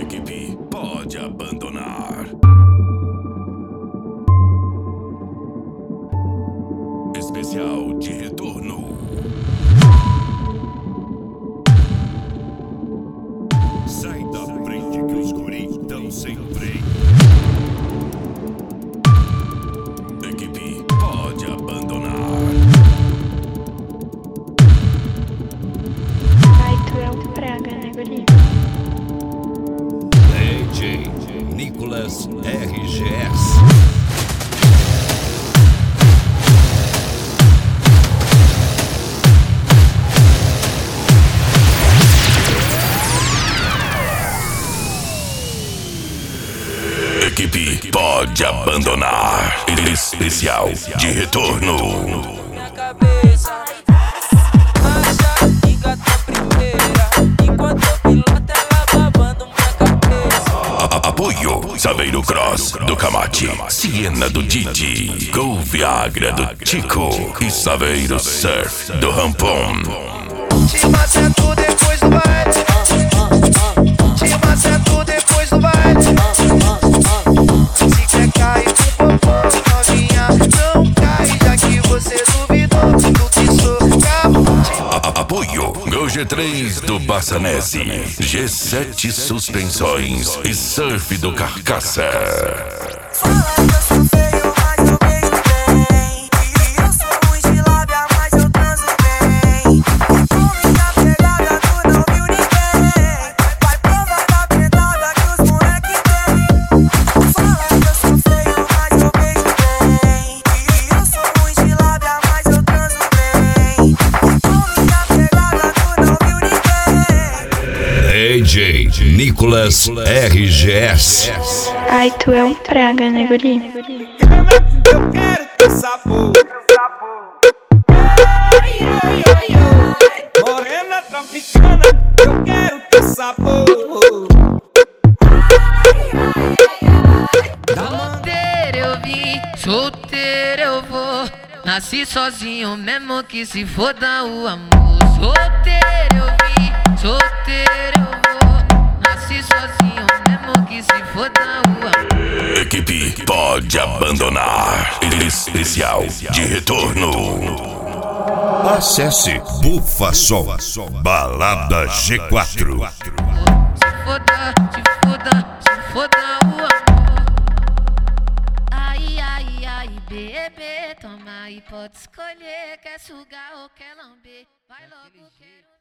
Equipe pode abandonar. Especial de retorno. Sai da frente que os guris tão sem freio. Equipe pode abandonar. Ai, tu é um praga, né, guri? DJ Nicolas RGS. Equipe pode abandonar. Especial de retorno. Minha cabeça, marcha, engata primeira. Enquanto eu piloto, ela babando minha cabeça. Apoio Saveiro Cross do Camate, Siena do Didi, Gol Viagra do Tico e Saveiro Surf do Rampon. Te macento depois do baile. Te macento depois do baile. Se quer cair com popô, novinha, não cai, já que você duvidou do que sou capaz. Apoio Gol G3 do Bassanese, G7 Suspensões e Surf do Carcaça. Fala que eu sou feio, mas eu beijo bem. E eu sou ruim de lábia, mas eu transo bem. Com minha pegada tu não viu ninguém. Vai provar da pedrada que os moleque tem. Fala que eu sou feio, mas eu beijo bem. E eu sou ruim de lábia, mas eu transo bem. Com minha pegada tu não viu ninguém. DJ Nicolas RGS. Ai, tu é um praga, né, guri? Eu quero teu sabor. Morena tropicana, eu quero teu sabor. Solteiro eu vim, solteiro eu vou. Nasci sozinho mesmo que se foda o amor. Solteiro eu vim, solteiro eu vou. Nasci sozinho mesmo que se foda o amor. Equipe pode abandonar. Especial de retorno. Acesse Bufa Sol Balada G4. Se foda, se foda, se foda o amor. Ai, ai, ai, bebê, toma aí, pode escolher. Quer sugar ou quer lamber? Vai logo, quero.